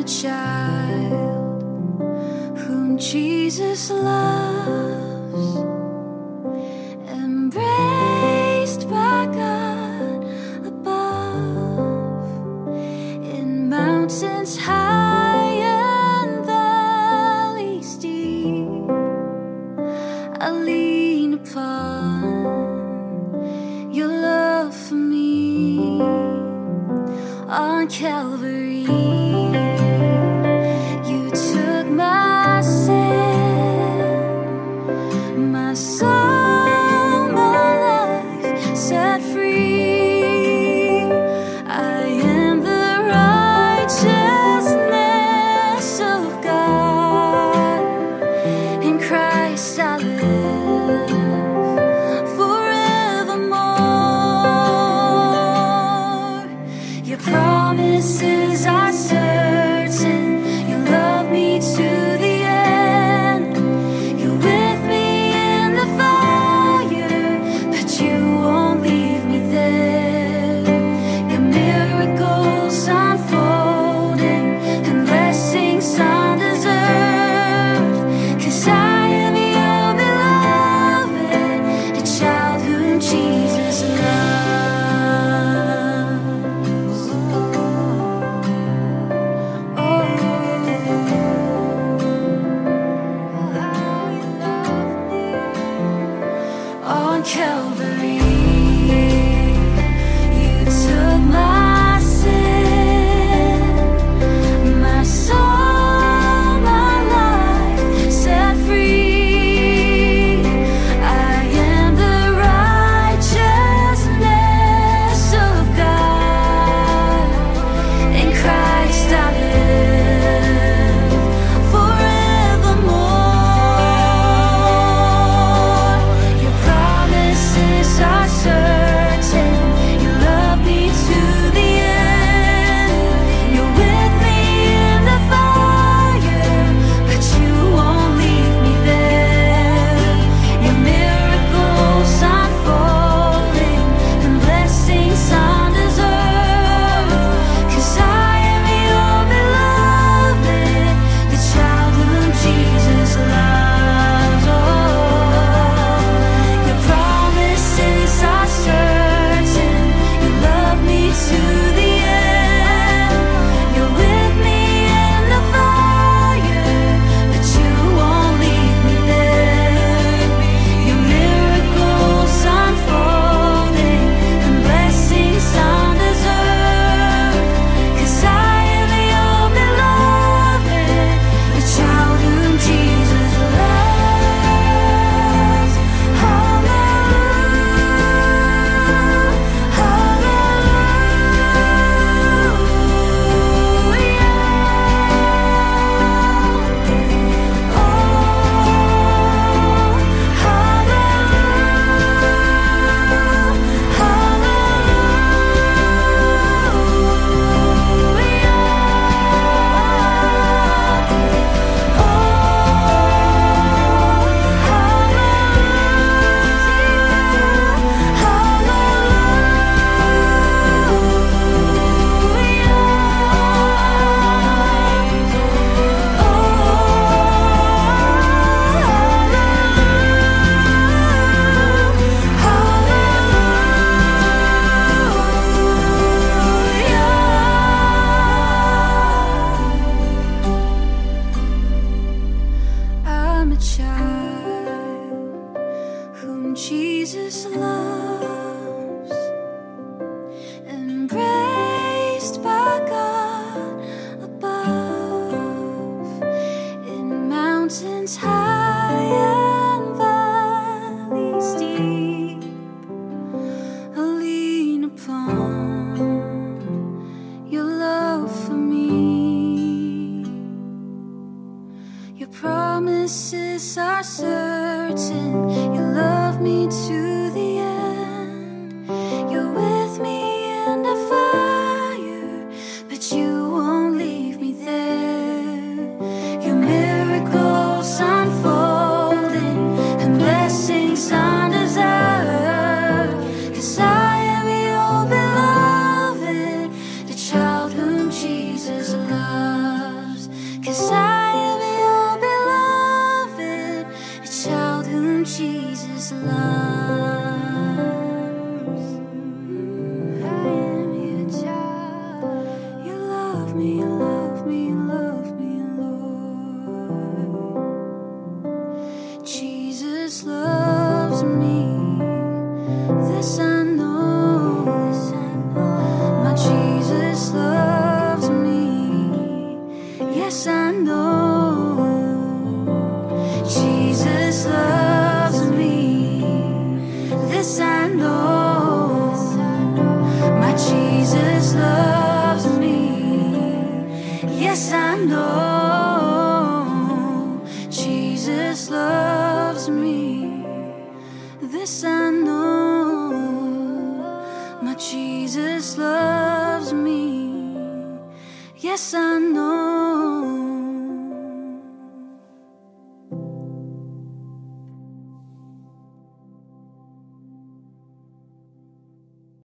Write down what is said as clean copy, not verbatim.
a child whom Jesus loves, embraced by God above, in mountains high and valleys deep. I lean upon your love for me on Calvary. You took my sin, my soul, my life set free. I am the righteousness of God. In Christ I live forevermore. Your promises are certain. You love me to the end. You're with me in the fire, but you won't leave me there. Your miracles unfolding and blessings undeserved. 'Cause I am your beloved, the child whom Jesus loves. Oh, how you love me. On Calvary, you took my sin, my soul, my life set free. I am the righteousness of God. In Christ I live forevermore. Your promises are certain. You love me to the end. You're with me in the fire, but you won't leave me there. Your miracles unfolding and blessings undeserved. 'Cause I am your beloved, the child whom Jesus loves. Oh, your promises are certain. You love me to the end. You're with me in the fire, but you won't leave me there. Your miracles unfolding and blessings undeserved. 'Cause I am your beloved, the child whom Jesus loves. Hallelujah, hallelujah. Oh, I'm a child whom Jesus loves, embraced by God above, in mountains high and valleys deep. I lean upon your love for me. Your promises are certain. You love me to the end. You're with me in the fire, but you won't leave me there. Your miracles unfolding and blessings undeserved. 'Cause I am your beloved, the child whom Jesus loves. 'cause I am your beloved, a child whom Jesus loves. I am your child. You love me, you love me, you love me, Lord. Jesus loves me. This I know. My Jesus loves me. Yes, I know. Jesus loves me. This I know. My Jesus loves me. Yes, I know. Jesus loves me. This I know. My Jesus loves me. Yes, I know.